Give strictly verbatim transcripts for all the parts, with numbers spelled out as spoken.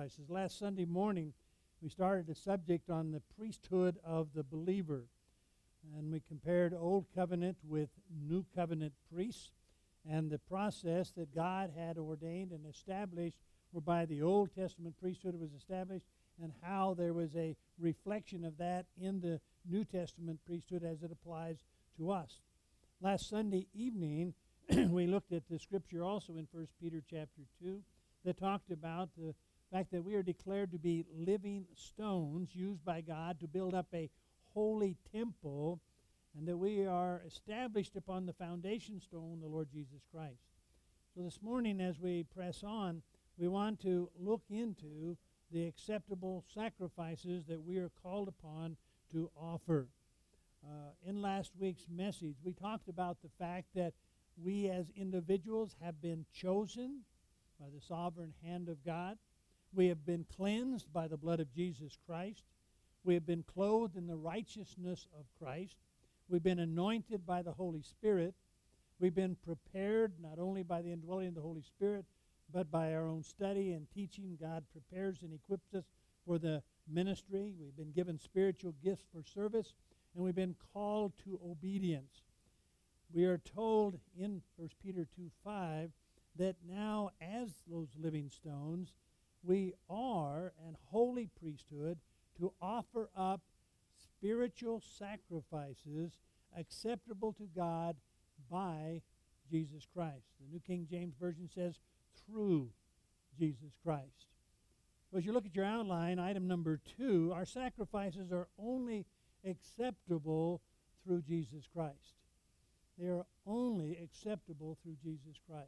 sacrifices. Last Sunday morning, we started a subject on the priesthood of the believer. And we compared Old Covenant with New Covenant priests and the process that God had ordained and established whereby the Old Testament priesthood was established and how there was a reflection of that in the New Testament priesthood as it applies to us. Last Sunday evening, we looked at the scripture also in First Peter chapter two that talked about the fact that we are declared to be living stones used by God to build up a holy temple, and that we are established upon the foundation stone, the Lord Jesus Christ. So this morning, as we press on, we want to look into the acceptable sacrifices that we are called upon to offer. Uh, in last week's message, we talked about the fact that we as individuals have been chosen by the sovereign hand of God. We have been cleansed by the blood of Jesus Christ. We have been clothed in the righteousness of Christ. We've been anointed by the Holy Spirit. We've been prepared not only by the indwelling of the Holy Spirit, but by our own study and teaching. God prepares and equips us for the ministry. We've been given spiritual gifts for service, and we've been called to obedience. We are told in First Peter two five that now as those living stones, we are an holy priesthood to offer up spiritual sacrifices acceptable to God by Jesus Christ. The New King James Version says, through Jesus Christ. So as you look at your outline, item number two, our sacrifices are only acceptable through Jesus Christ. They are only acceptable through Jesus Christ.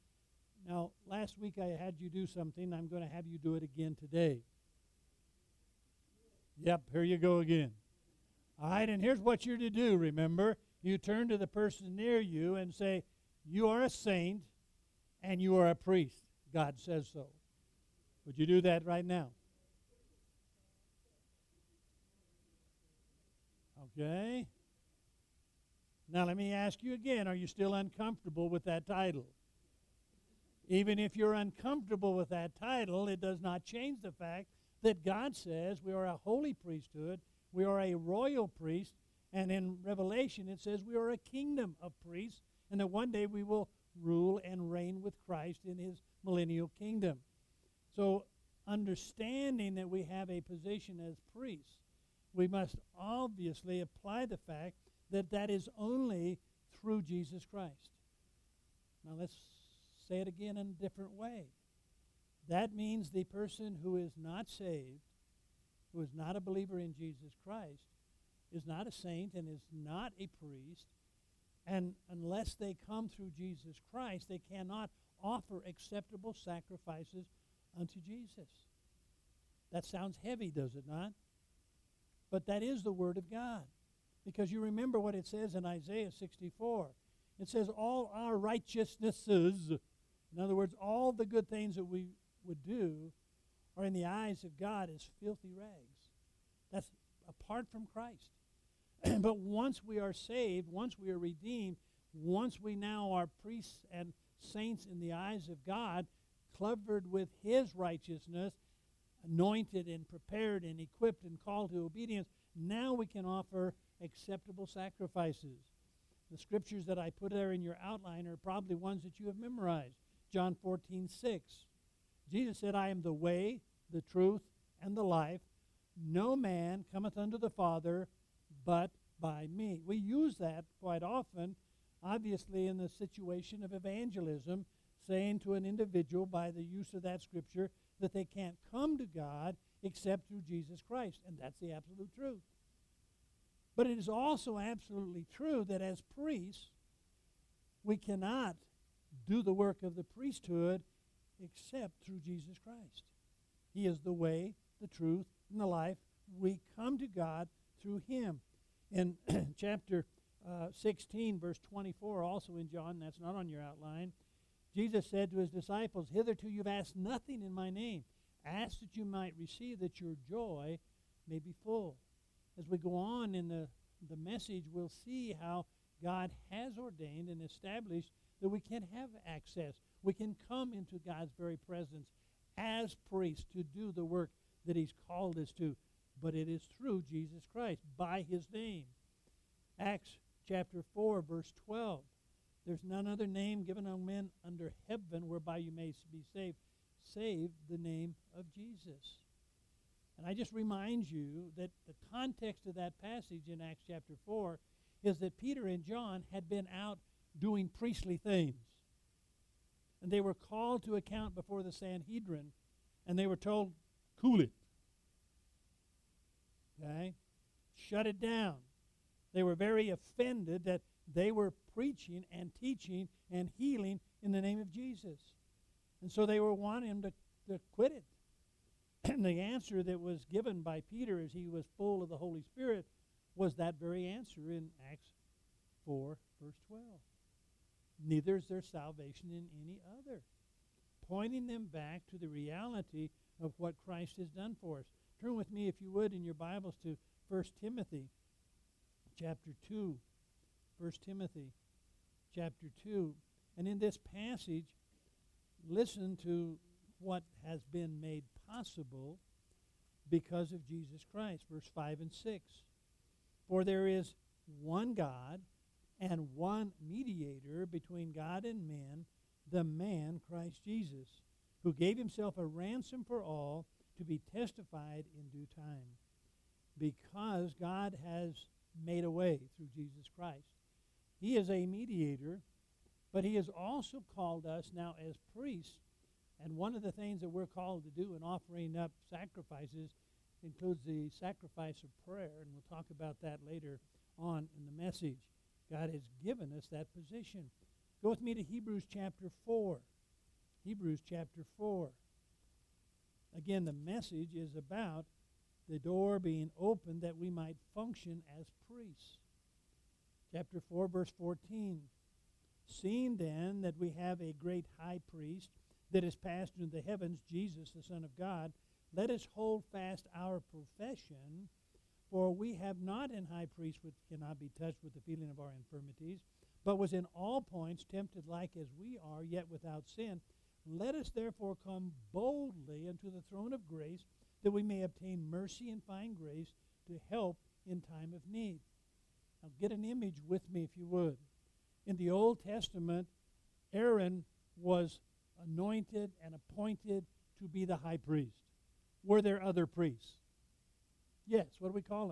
Now, last week I had you do something. I'm going to have you do it again today. Yep, here you go again. All right, and here's what you're to do, remember. You turn to the person near you and say, you are a saint and you are a priest. God says so. Would you do that right now? Okay. Now let me ask you again, are you still uncomfortable with that title? Even if you're uncomfortable with that title, it does not change the fact that God says we are a holy priesthood, we are a royal priest, and in Revelation it says we are a kingdom of priests, and that one day we will rule and reign with Christ in his millennial kingdom. So understanding that we have a position as priests, we must obviously apply the fact that that is only through Jesus Christ. Now let's say it again in a different way. That means the person who is not saved, who is not a believer in Jesus Christ, is not a saint and is not a priest, and unless they come through Jesus Christ, they cannot offer acceptable sacrifices unto Jesus. That sounds heavy, does it not? But that is the Word of God. Because you remember what it says in Isaiah sixty-four. It says, all our righteousnesses, in other words, all the good things that we would do, are in the eyes of God as filthy rags. That's apart from Christ. But once we are saved, once we are redeemed, once we now are priests and saints in the eyes of God, covered with his righteousness, anointed and prepared and equipped and called to obedience, now we can offer acceptable sacrifices. The scriptures that I put there in your outline are probably ones that you have memorized. John fourteen six. Jesus said, I am the way, the truth, and the life. No man cometh unto the Father but by me. We use that quite often, obviously in the situation of evangelism, saying to an individual by the use of that scripture that they can't come to God except through Jesus Christ. And that's the absolute truth. But it is also absolutely true that as priests, we cannot do the work of the priesthood except through Jesus Christ. He is the way, the truth, and the life. We come to God through him. In chapter uh, sixteen, verse twenty-four, also in John, that's not on your outline, Jesus said to his disciples, hitherto you've asked nothing in my name. Ask that you might receive, that your joy may be full. As we go on in the, the message, we'll see how God has ordained and established that we can have access. We can come into God's very presence as priests to do the work that he's called us to. But it is through Jesus Christ, by his name. Acts chapter four, verse twelve. There's none other name given among men under heaven whereby you may be saved, save the name of Jesus. And I just remind you that the context of that passage in Acts chapter four is that Peter and John had been out doing priestly things. And they were called to account before the Sanhedrin, and they were told, cool it. Okay? Shut it down. They were very offended that they were preaching and teaching and healing in the name of Jesus. And so they were wanting him to, to quit it. And the answer that was given by Peter as he was full of the Holy Spirit was that very answer in Acts four, verse twelve. Neither is there salvation in any other. Pointing them back to the reality of what Christ has done for us. Turn with me, if you would, in your Bibles to First Timothy chapter two. First Timothy chapter two. And in this passage, listen to what has been made possible because of Jesus Christ. Verse five and six. For there is one God and one mediator between God and men, the man Christ Jesus, who gave himself a ransom for all to be testified in due time. Because God has made a way through Jesus Christ. He is a mediator, but he has also called us now as priests. And one of the things that we're called to do in offering up sacrifices includes the sacrifice of prayer, and we'll talk about that later on in the message. God has given us that position. Go with me to Hebrews chapter four. Hebrews chapter four. Again, the message is about the door being opened that we might function as priests. Chapter four, verse fourteen. Seeing then that we have a great high priest that is passed into the heavens, Jesus, the Son of God, let us hold fast our profession, for we have not an high priest which cannot be touched with the feeling of our infirmities, but was in all points tempted like as we are, yet without sin. Let us therefore come boldly unto the throne of grace, that we may obtain mercy and find grace to help in time of need. Now get an image with me, if you would. In the Old Testament, Aaron was anointed and appointed to be the high priest. Were there other priests? Yes. What do we call them?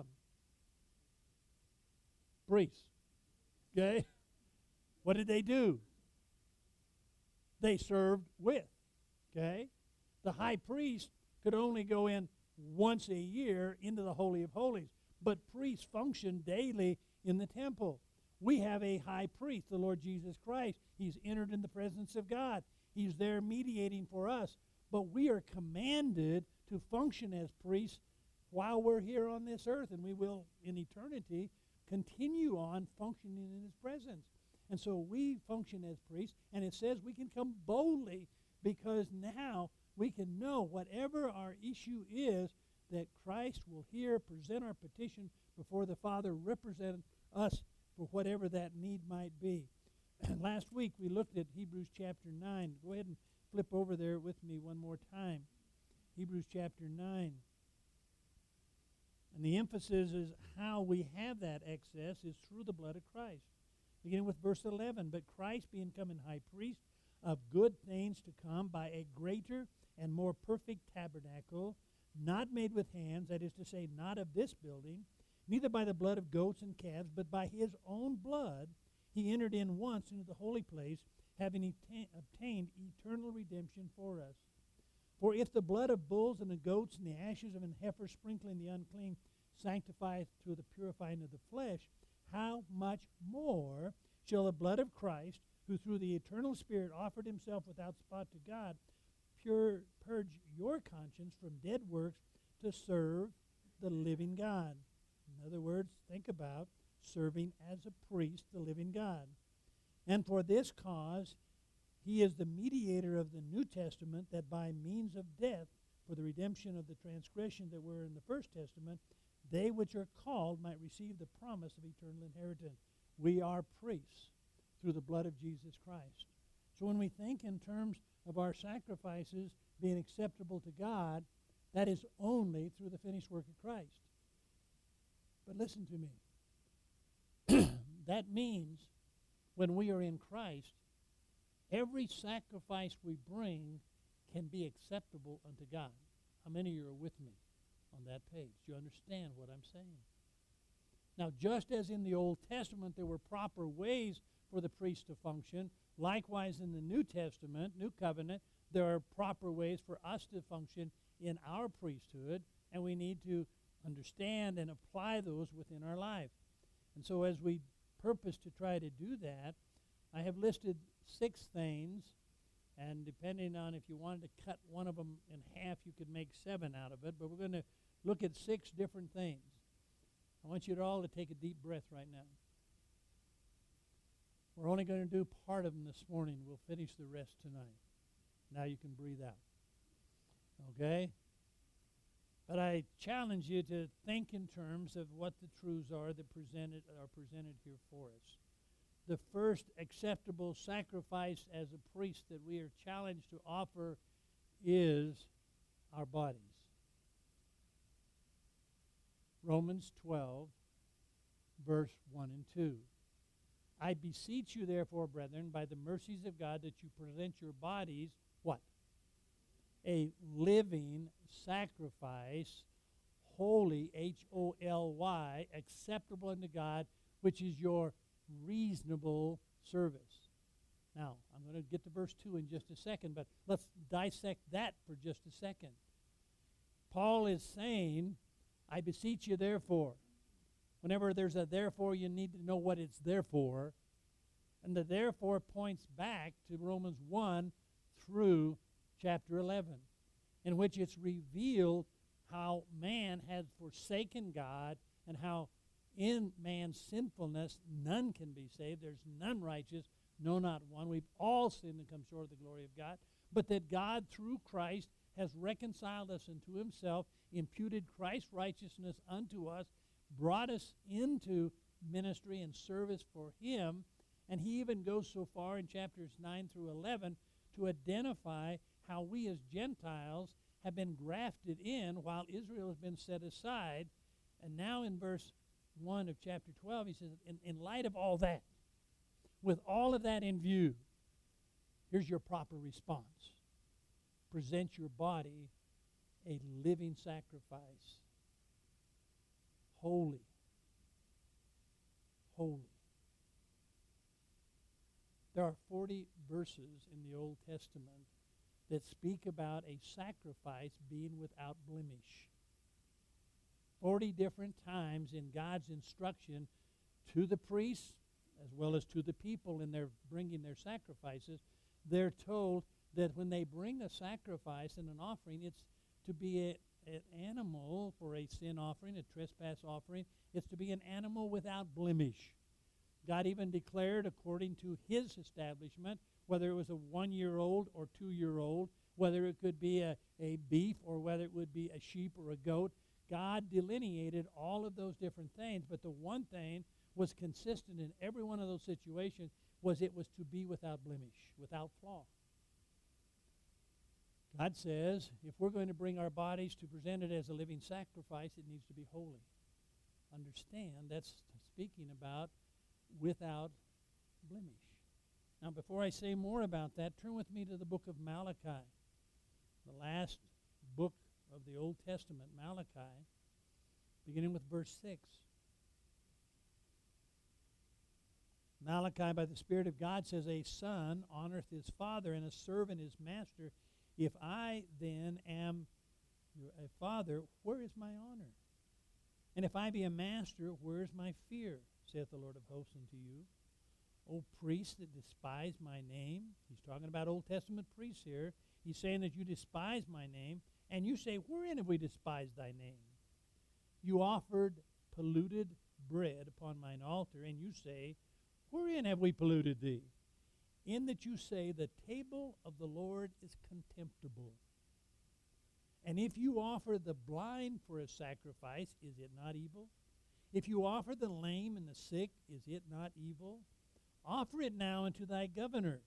Priests. Okay? What did they do? They served with. Okay? The high priest could only go in once a year into the Holy of Holies, but priests function daily in the temple. We have a high priest, the Lord Jesus Christ. He's entered in the presence of God. He's there mediating for us. But we are commanded to function as priests while we're here on this earth, and we will, in eternity, continue on functioning in his presence. And so we function as priests, and it says we can come boldly because now we can know whatever our issue is, that Christ will hear, present our petition before the Father, represent us for whatever that need might be. Last week we looked at Hebrews chapter nine. Go ahead and flip over there with me one more time. Hebrews chapter nine. And the emphasis is how we have that access is through the blood of Christ. Beginning with verse eleven. But Christ being come in high priest of good things to come by a greater and more perfect tabernacle, not made with hands, that is to say, not of this building, neither by the blood of goats and calves, but by his own blood, he entered in once into the holy place, having eta- obtained eternal redemption for us. For if the blood of bulls and of goats and the ashes of an heifer sprinkling the unclean sanctifieth to the purifying of the flesh, how much more shall the blood of Christ, who through the eternal Spirit offered himself without spot to God, pure, purge your conscience from dead works to serve the living God. In other words, think about serving as a priest the living God. And for this cause he is the mediator of the New Testament, that by means of death, for the redemption of the transgression that were in the First Testament, they which are called might receive the promise of eternal inheritance. We are priests through the blood of Jesus Christ. So when we think in terms of our sacrifices being acceptable to God, that is only through the finished work of Christ. But listen to me. That means when we are in Christ, every sacrifice we bring can be acceptable unto God. How many of you are with me on that page? Do you understand what I'm saying? Now, just as in the Old Testament there were proper ways for the priest to function, likewise in the New Testament, New Covenant, there are proper ways for us to function in our priesthood, and we need to understand and apply those within our life. And so as we purpose to try to do that, I have listed six things, and depending on if you wanted to cut one of them in half, you could make seven out of it, but we're going to look at six different things. I want you all to take a deep breath right now. We're only going to do part of them this morning. We'll finish the rest tonight. Now you can breathe out. Okay? But I challenge you to think in terms of what the truths are that presented, are presented here for us. The first acceptable sacrifice as a priest that we are challenged to offer is our bodies. Romans twelve, verse one and two. I beseech you, therefore, brethren, by the mercies of God, that you present your bodies, what? A living sacrifice, holy, H O L Y, acceptable unto God, which is your reasonable service. Now, I'm going to get to verse two in just a second, but let's dissect that for just a second. Paul is saying, I beseech you, therefore. Whenever there's a therefore, you need to know what it's there for. And the therefore points back to Romans one through chapter eleven, in which it's revealed how man had forsaken God and how in man's sinfulness none can be saved. There's none righteous, no, not one. We've all sinned and come short of the glory of God. But that God, through Christ, has reconciled us unto himself, imputed Christ's righteousness unto us, brought us into ministry and service for him. And he even goes so far in chapters nine through eleven to identify how we as Gentiles have been grafted in while Israel has been set aside. And now in verse one of chapter twelve, he says, in, in light of all that, with all of that in view, here's your proper response. Present your body a living sacrifice, holy, holy. There are forty verses in the Old Testament that speak about a sacrifice being without blemish. forty different times in God's instruction to the priests as well as to the people in their bringing their sacrifices, they're told that when they bring a sacrifice and an offering, it's to be a, an animal for a sin offering, a trespass offering. It's to be an animal without blemish. God even declared, according to his establishment, whether it was a one-year-old or two-year-old, whether it could be a, a beef or whether it would be a sheep or a goat, God delineated all of those different things. But the one thing was consistent in every one of those situations was it was to be without blemish, without flaw. God says, if we're going to bring our bodies to present it as a living sacrifice, it needs to be holy. Understand, that's speaking about without blemish. Now, before I say more about that, turn with me to the book of Malachi, the last book of the Old Testament, Malachi, beginning with verse six. Malachi, by the Spirit of God, says, a son honoreth his father, and a servant his master. If I then am a father, where is my honor? And if I be a master, where is my fear? Saith the Lord of hosts unto you. O priests that despise my name. He's talking about Old Testament priests here. He's saying that you despise my name. And you say, wherein have we despised thy name? You offered polluted bread upon mine altar, and you say, wherein have we polluted thee? In that you say, the table of the Lord is contemptible. And if you offer the blind for a sacrifice, is it not evil? If you offer the lame and the sick, is it not evil? Offer it now unto thy governor.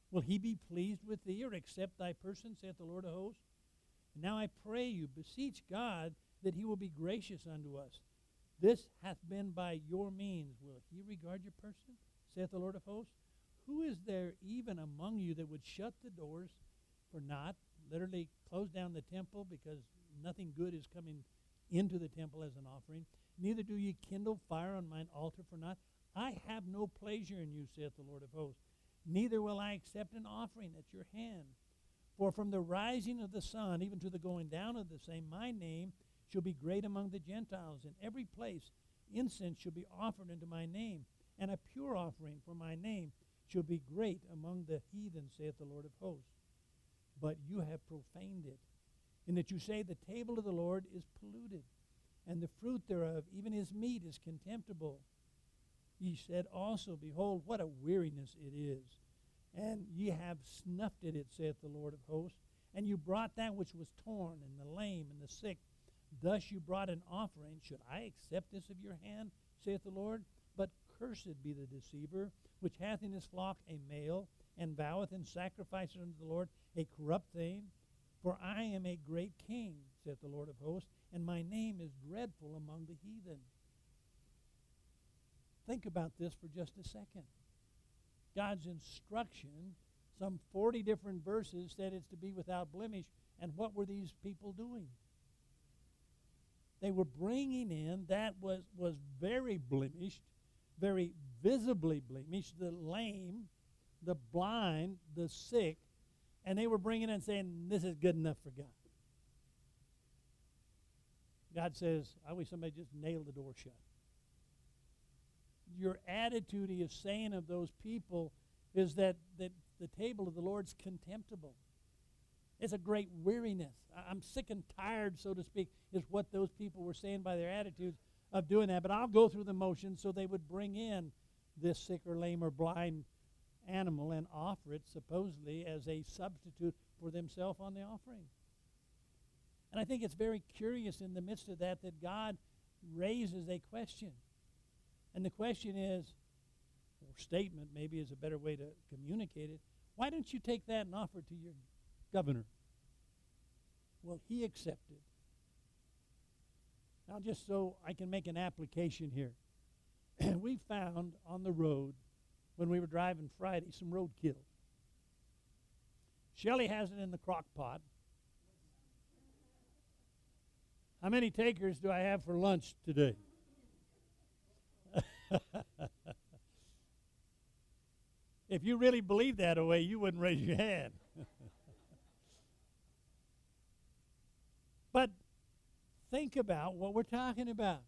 Will he be pleased with thee, or accept thy person, saith the Lord of hosts? And now I pray you, beseech God, that he will be gracious unto us. This hath been by your means. Will he regard your person, saith the Lord of hosts? Who is there even among you that would shut the doors for naught, literally close down the temple because nothing good is coming into the temple as an offering? Neither do ye kindle fire on mine altar for naught. I have no pleasure in you, saith the Lord of hosts. Neither will I accept an offering at your hand. For from the rising of the sun even to the going down of the same, my name shall be great among the Gentiles. In every place incense shall be offered unto my name, and a pure offering for my name shall be great among the heathen, saith the Lord of hosts. But you have profaned it, in that you say the table of the Lord is polluted, and the fruit thereof, even his meat, is contemptible. Ye said also, behold, what a weariness it is. And ye have snuffed at it, saith the Lord of hosts. And you brought that which was torn, and the lame, and the sick. Thus you brought an offering. Should I accept this of your hand, saith the Lord? But cursed be the deceiver, which hath in his flock a male, and voweth and sacrificeth unto the Lord a corrupt thing. For I am a great king, saith the Lord of hosts, and my name is dreadful among the heathen. Think about this for just a second. God's instruction, some forty different verses, said it's to be without blemish. And what were these people doing? They were bringing in that was, was very blemished, very visibly blemished, the lame, the blind, the sick, and they were bringing in and saying, this is good enough for God. God says, I wish somebody just nailed the door shut. Your attitude, he is saying, of those people is that, that the table of the Lord's contemptible. It's a great weariness. I'm sick and tired, so to speak, is what those people were saying by their attitudes of doing that. But I'll go through the motions so they would bring in this sick or lame or blind animal and offer it supposedly as a substitute for themselves on the offering. And I think it's very curious in the midst of that that God raises a question. And the question is, or statement maybe is a better way to communicate it, why don't you take that and offer it to your governor? Well, he accepted. Now, just so I can make an application here, we found on the road when we were driving Friday some roadkill. Shelley has it in the crock pot. How many takers do I have for lunch today? If you really believe that away, you wouldn't raise your hand. But think about what we're talking about.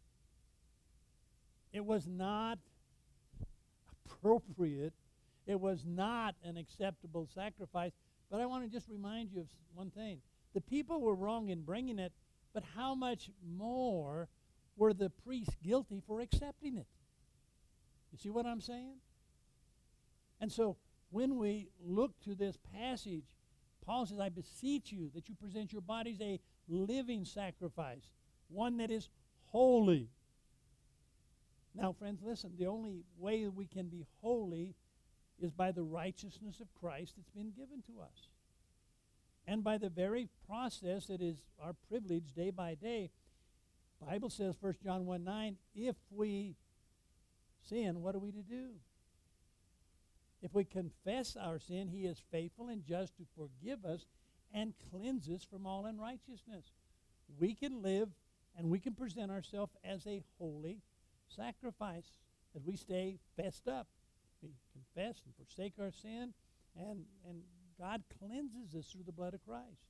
It was not appropriate. It was not an acceptable sacrifice. But I want to just remind you of one thing. The people were wrong in bringing it, but how much more were the priests guilty for accepting it? You see what I'm saying? And so when we look to this passage, Paul says, I beseech you that you present your bodies a living sacrifice, one that is holy. Now, friends, listen, the only way we can be holy is by the righteousness of Christ that's been given to us. And by the very process that is our privilege day by day. The Bible says, First John one nine, if we sin, what are we to do? If we confess our sin, he is faithful and just to forgive us and cleanse us from all unrighteousness. We can live and we can present ourselves as a holy sacrifice as we stay fessed up. We confess and forsake our sin, and, and God cleanses us through the blood of Christ.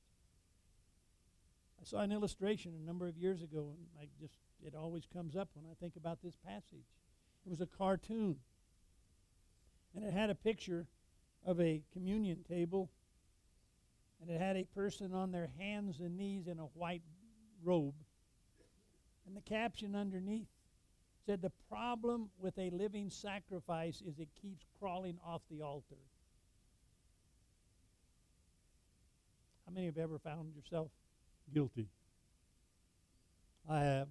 I saw an illustration a number of years ago, and I just it always comes up when I think about this passage. It was a cartoon. And it had a picture of a communion table, and it had a person on their hands and knees in a white robe. And the caption underneath said, the problem with a living sacrifice is it keeps crawling off the altar. How many have ever found yourself guilty? I have.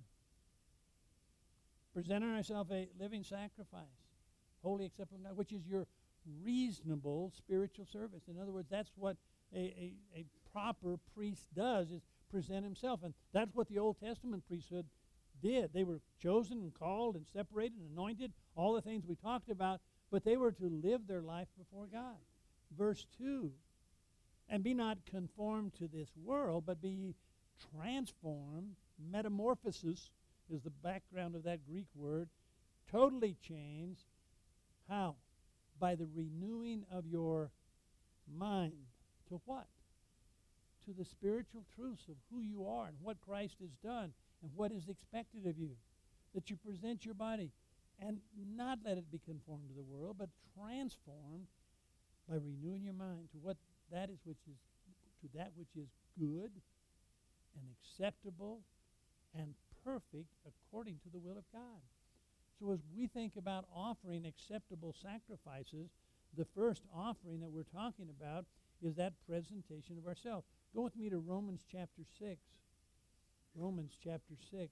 Presenting ourselves a living sacrifice, holy, acceptable, which is your reasonable spiritual service. In other words, that's what a, a, a proper priest does, is present himself. And that's what the Old Testament priesthood did. They were chosen and called and separated and anointed, all the things we talked about, but they were to live their life before God. Verse two, and be not conformed to this world, but be transformed. Metamorphosis is the background of that Greek word. Totally changed. How? By the renewing of your mind. To what? To the spiritual truths of who you are and what Christ has done and what is expected of you. That you present your body and not let it be conformed to the world, but transformed by renewing your mind to what that is which is to that which is good and acceptable and perfect according to the will of God. So as we think about offering acceptable sacrifices, the first offering that we're talking about is that presentation of ourselves. Go with me to Romans chapter six. Romans chapter six.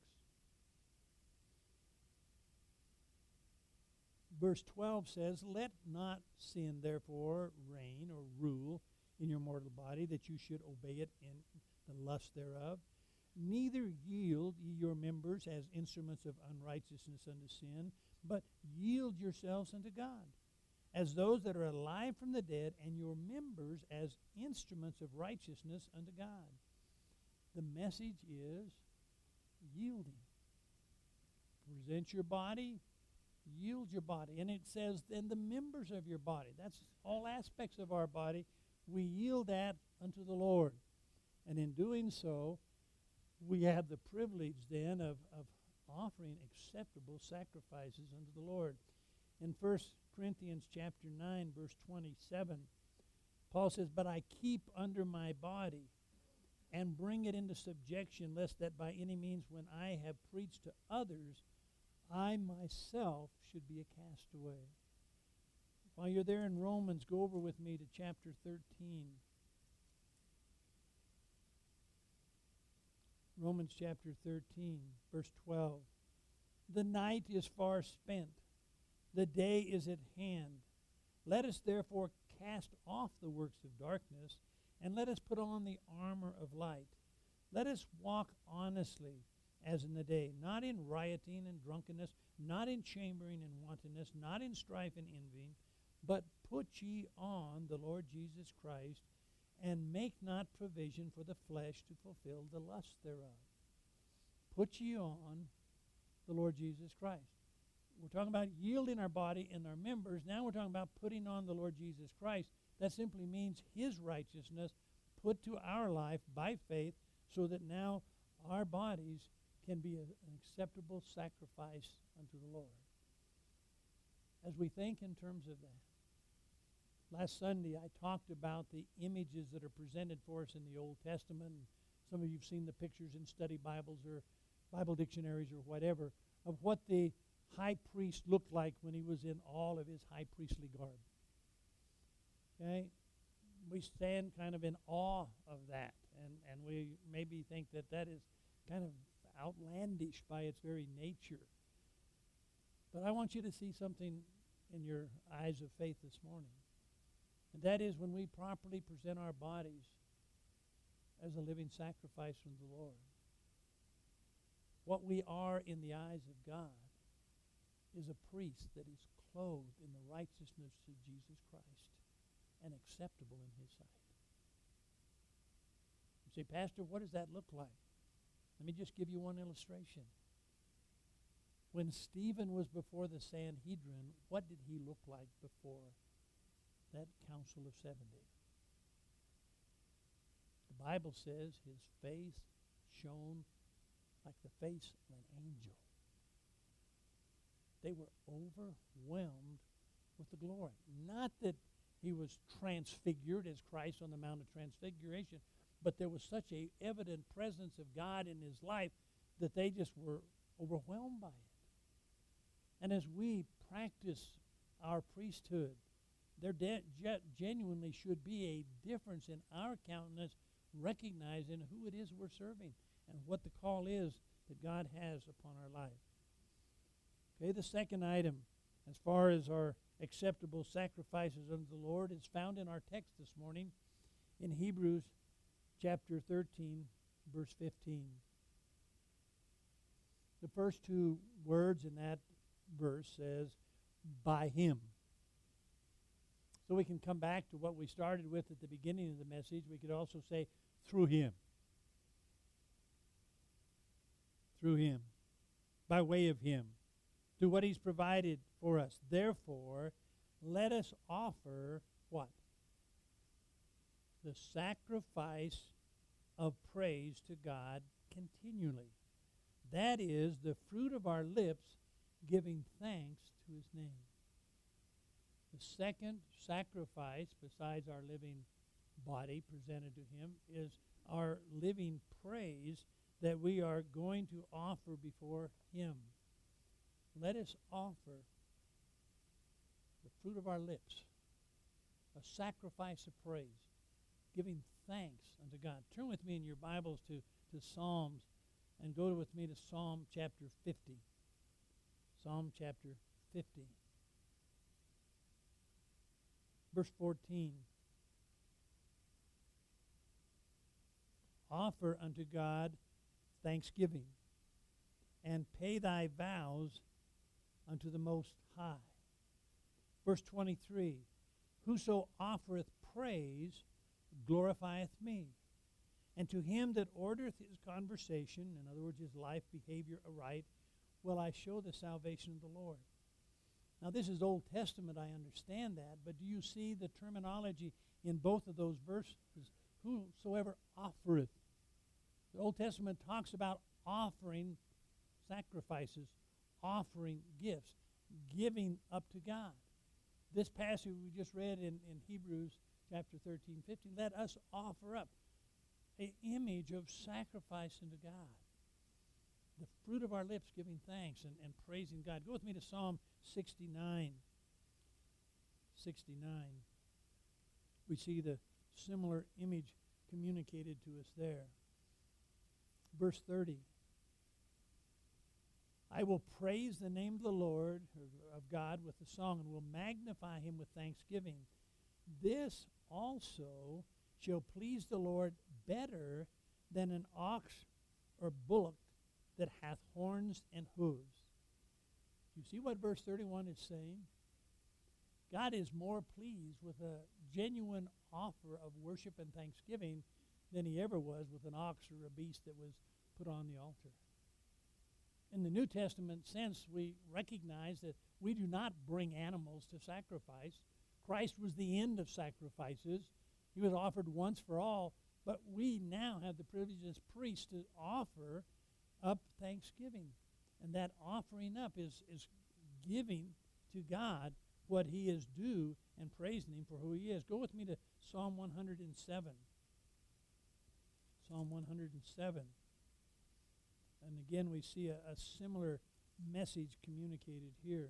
Verse twelve says, let not sin therefore reign or rule in your mortal body, that you should obey it in the lust thereof. Neither yield ye your members as instruments of unrighteousness unto sin, but yield yourselves unto God, as those that are alive from the dead, and your members as instruments of righteousness unto God. The message is yielding. Present your body, yield your body. And it says, then the members of your body, that's all aspects of our body, we yield that unto the Lord. And in doing so, we have the privilege then of, of offering acceptable sacrifices unto the Lord. In First Corinthians chapter nine, verse twenty-seven, Paul says, but I keep under my body and bring it into subjection, lest that by any means when I have preached to others, I myself should be a castaway. While you're there in Romans, go over with me to chapter thirteen. Romans chapter thirteen, verse twelve. The night is far spent. The day is at hand. Let us therefore cast off the works of darkness, and let us put on the armor of light. Let us walk honestly as in the day, not in rioting and drunkenness, not in chambering and wantonness, not in strife and envying, but put ye on the Lord Jesus Christ, and make not provision for the flesh to fulfill the lust thereof. Put ye on the Lord Jesus Christ. We're talking about yielding our body and our members. Now we're talking about putting on the Lord Jesus Christ. That simply means his righteousness put to our life by faith, so that now our bodies can be a, an acceptable sacrifice unto the Lord. As we think in terms of that, last Sunday I talked about the images that are presented for us in the Old Testament. Some of you have seen the pictures in study Bibles or Bible dictionaries or whatever of what the high priest looked like when he was in all of his high priestly garb. Okay? We stand kind of in awe of that, and, and we maybe think that that is kind of outlandish by its very nature. But I want you to see something in your eyes of faith this morning. And that is when we properly present our bodies as a living sacrifice from the Lord. What we are in the eyes of God is a priest that is clothed in the righteousness of Jesus Christ and acceptable in his sight. You say, Pastor, what does that look like? Let me just give you one illustration. When Stephen was before the Sanhedrin, what did he look like before that council of seventy? The Bible says his face shone like the face of an angel. They were overwhelmed with the glory. Not that he was transfigured as Christ on the Mount of Transfiguration, but there was such a evident presence of God in his life that they just were overwhelmed by it. And as we practice our priesthood, there de- ge- genuinely should be a difference in our countenance, recognizing who it is we're serving and what the call is that God has upon our life. Okay, the second item as far as our acceptable sacrifices unto the Lord, is found in our text this morning in Hebrews chapter thirteen, verse fifteen. The first two words in that verse says, by him. So we can come back to what we started with at the beginning of the message. We could also say, through him. Through him. By way of him. Through what he's provided for us. Therefore, let us offer what? The sacrifice of praise to God continually. That is the fruit of our lips giving thanks to his name. The second sacrifice, besides our living body presented to him, is our living praise that we are going to offer before him. Let us offer the fruit of our lips, a sacrifice of praise, giving thanks unto God. Turn with me in your Bibles to, to Psalms and go with me to Psalm chapter fifty. Psalm chapter fifty. Verse fourteen. Offer unto God thanksgiving, and pay thy vows unto the Most High. Verse twenty-three. Whoso offereth praise glorifieth me. And to him that ordereth his conversation, in other words, his life behavior aright, will I show the salvation of the Lord. Now, this is Old Testament, I understand that, but do you see the terminology in both of those verses? Whosoever offereth. The Old Testament talks about offering sacrifices, offering gifts, giving up to God. This passage we just read in, in Hebrews chapter thirteen, fifteen, let us offer up an image of sacrifice unto God. The fruit of our lips giving thanks and, and praising God. Go with me to Psalm sixty-nine. sixty-nine. We see the similar image communicated to us there. Verse thirty. I will praise the name of the Lord, or of God, with a song, and will magnify him with thanksgiving. This also shall please the Lord better than an ox or bullock that hath horns and hooves. You see what verse thirty-one is saying? God is more pleased with a genuine offer of worship and thanksgiving than he ever was with an ox or a beast that was put on the altar. In the New Testament sense, we recognize that we do not bring animals to sacrifice. Christ was the end of sacrifices. He was offered once for all, but we now have the privilege as priests to offer up thanksgiving. And that offering up is, is giving to God what he is due and praising him for who he is. Go with me to Psalm one hundred seven. Psalm one hundred seven. And again, we see a, a similar message communicated here.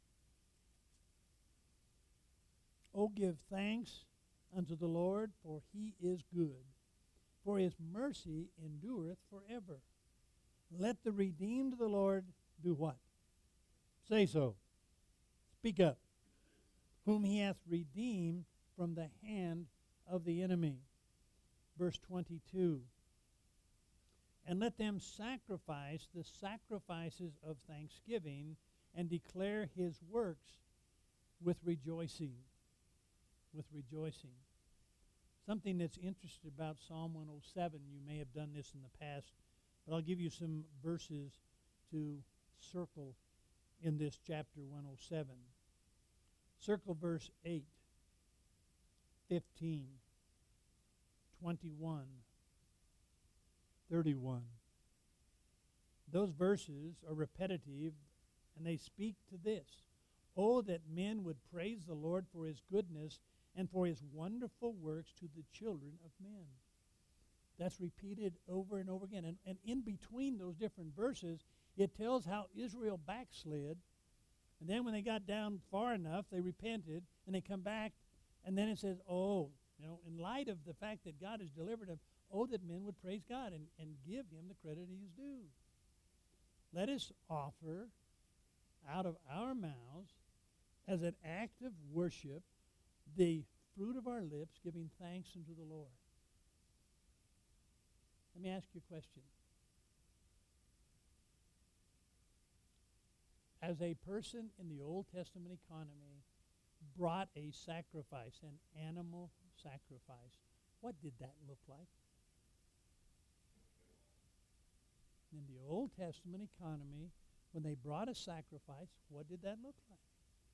O give thanks unto the Lord, for he is good, for his mercy endureth forever. Let the redeemed of the Lord do what? Say so. Speak up. Whom he hath redeemed from the hand of the enemy. Verse twenty-two. And let them sacrifice the sacrifices of thanksgiving and declare his works with rejoicing. With rejoicing. Something that's interesting about Psalm one oh seven, you may have done this in the past, but I'll give you some verses to circle in this chapter one oh seven. Circle verse eight, fifteen, twenty-one, thirty-one. Those verses are repetitive, and they speak to this. Oh, that men would praise the Lord for his goodness and for his wonderful works to the children of men. That's repeated over and over again. And, and in between those different verses, it tells how Israel backslid. And then when they got down far enough, they repented, and they come back. And then it says, oh, you know, in light of the fact that God has delivered them, oh, that men would praise God and, and give him the credit he is due. Let us offer out of our mouths as an act of worship, the fruit of our lips, giving thanks unto the Lord. Let me ask you a question. As a person in the Old Testament economy brought a sacrifice, an animal sacrifice, what did that look like? In the Old Testament economy, when they brought a sacrifice, what did that look like?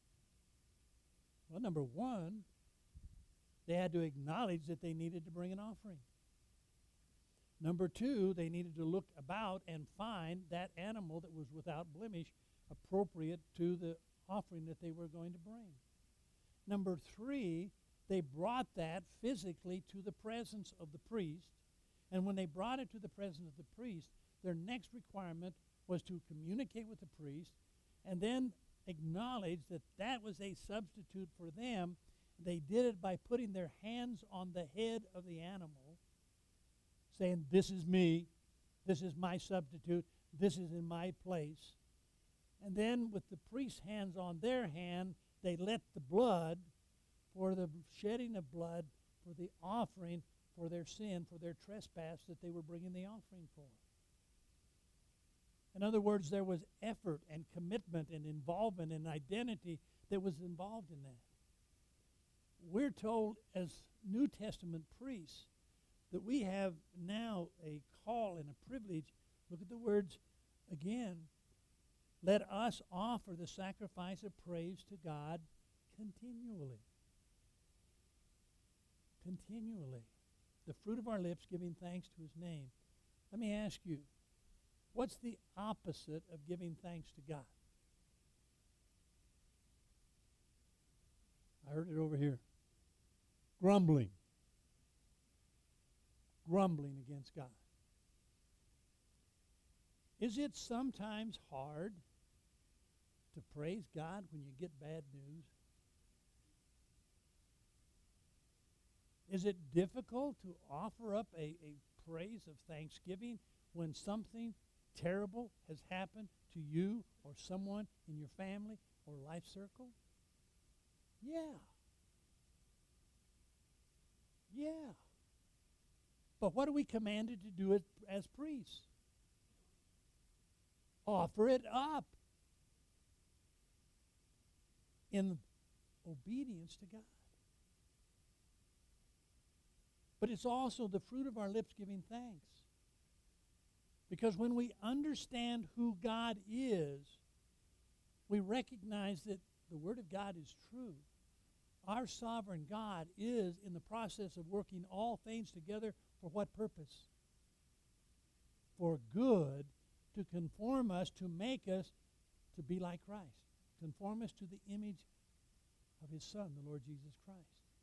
Well, number one, they had to acknowledge that they needed to bring an offering. Number two, they needed to look about and find that animal that was without blemish, appropriate to the offering that they were going to bring. Number three, they brought that physically to the presence of the priest. And when they brought it to the presence of the priest, their next requirement was to communicate with the priest and then acknowledge that that was a substitute for them. They did it by putting their hands on the head of the animal, saying, "This is me, this is my substitute, this is in my place." And then with the priest's hands on their hand, they let the blood, for the shedding of blood, for the offering, for their sin, for their trespass that they were bringing the offering for. In other words, there was effort and commitment and involvement and identity that was involved in that. We're told as New Testament priests that we have now a call and a privilege. Look at the words again. Let us offer the sacrifice of praise to God continually. Continually. The fruit of our lips giving thanks to his name. Let me ask you, what's the opposite of giving thanks to God? I heard it over here. Grumbling. Grumbling against God. Is it sometimes hard to praise God when you get bad news? Is it difficult to offer up a, a praise of thanksgiving when something terrible has happened to you or someone in your family or life circle? Yeah. Yeah. But what are we commanded to do as, as priests? Offer it up in obedience to God. But it's also the fruit of our lips giving thanks. Because when we understand who God is, we recognize that the Word of God is true. Our sovereign God is in the process of working all things together for what purpose? For good, to conform us, to make us to be like Christ. Conform us to the image of his Son, the Lord Jesus Christ.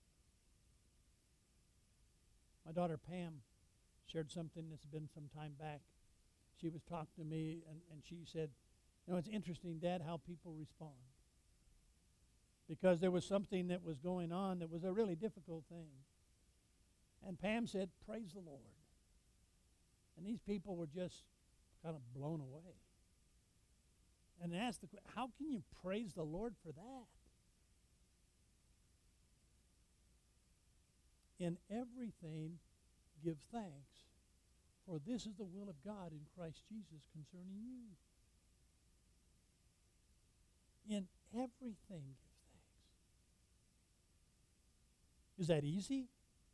My daughter Pam shared something that's been some time back. She was talking to me, and, and she said, you know, it's interesting, Dad, how people respond. Because there was something that was going on that was a really difficult thing. And Pam said, praise the Lord. And these people were just kind of blown away. And asked the question, how can you praise the Lord for that? In everything, give thanks, for this is the will of God in Christ Jesus concerning you. In everything, give thanks. Is that easy?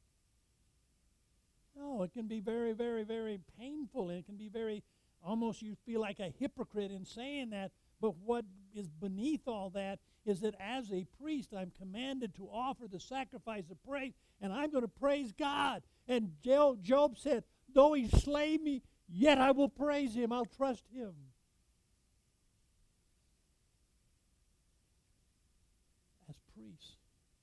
No, it can be very, very, very painful, and it can be very, almost you feel like a hypocrite in saying that. But what is beneath all that is that as a priest, I'm commanded to offer the sacrifice of praise, and I'm going to praise God. And Job said, though he slay me, yet I will praise him. I'll trust him. As priests,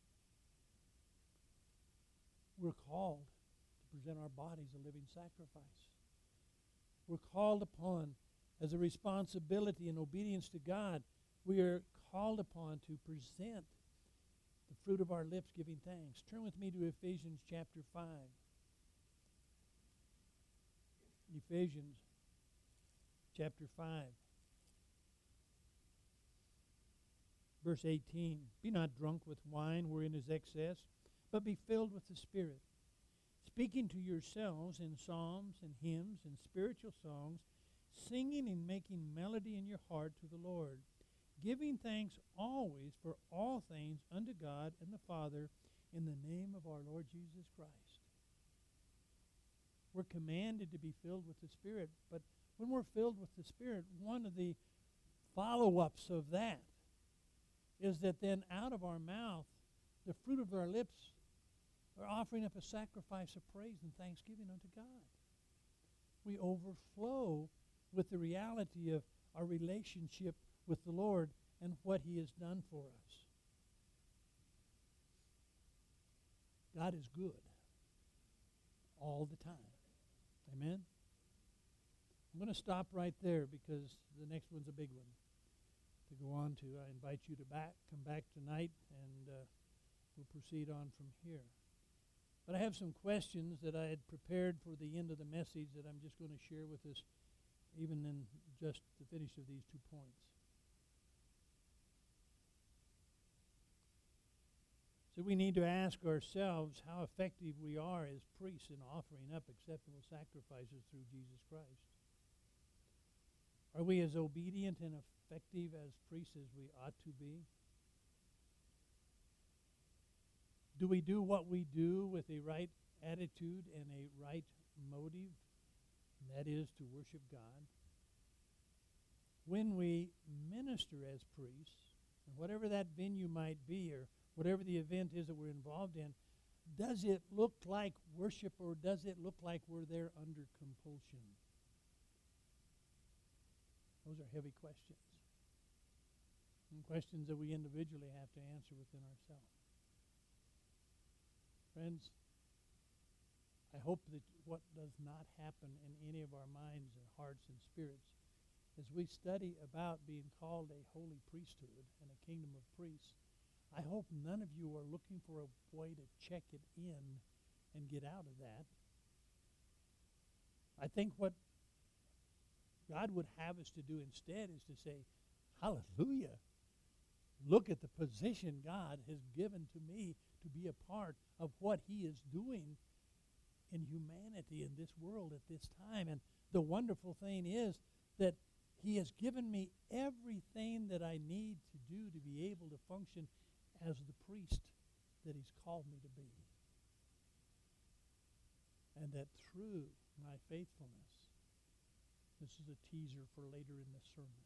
we're called to present our bodies a living sacrifice. We're called upon as a responsibility in obedience to God. We are called upon to present the fruit of our lips giving thanks. Turn with me to Ephesians chapter five. Ephesians chapter five. Verse eighteen, be not drunk with wine wherein is excess, but be filled with the Spirit, speaking to yourselves in psalms and hymns and spiritual songs, singing and making melody in your heart to the Lord, giving thanks always for all things unto God and the Father in the name of our Lord Jesus Christ. We're commanded to be filled with the Spirit, but when we're filled with the Spirit, one of the follow-ups of that is that then out of our mouth, the fruit of our lips are offering up a sacrifice of praise and thanksgiving unto God. We overflow with the reality of our relationship with the Lord and what He has done for us. God is good all the time. Amen? I'm going to stop right there because the next one's a big one to go on to. I invite you to back, come back tonight, and uh, we'll proceed on from here. But I have some questions that I had prepared for the end of the message that I'm just going to share with us, even in just the finish of these two points. So we need to ask ourselves how effective we are as priests in offering up acceptable sacrifices through Jesus Christ. Are we as obedient and effective as priests as we ought to be? Do we do what we do with a right attitude and a right motive? And that is to worship God. When we minister as priests, and whatever that venue might be, or whatever the event is that we're involved in, does it look like worship, or does it look like we're there under compulsion? Those are heavy questions. And questions that we individually have to answer within ourselves. Friends, I hope that what does not happen in any of our minds and hearts and spirits as we study about being called a holy priesthood and a kingdom of priests, I hope none of you are looking for a way to check it in and get out of that. I think what God would have us to do instead is to say, hallelujah. Look at the position God has given to me to be a part of what He is doing in humanity in this world at this time. And the wonderful thing is that He has given me everything that I need to do to be able to function as the priest that He's called me to be. And that through my faithfulness, this is a teaser for later in the sermon,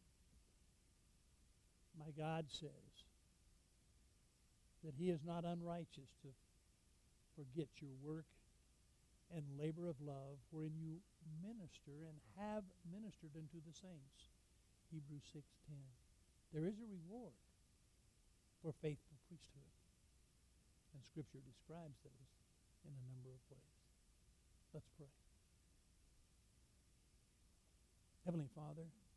my God says that He is not unrighteous to forget your work and labor of love wherein you minister and have ministered unto the saints. Hebrews six ten. There is a reward for faithful priesthood. And Scripture describes those in a number of ways. Let's pray. Heavenly Father,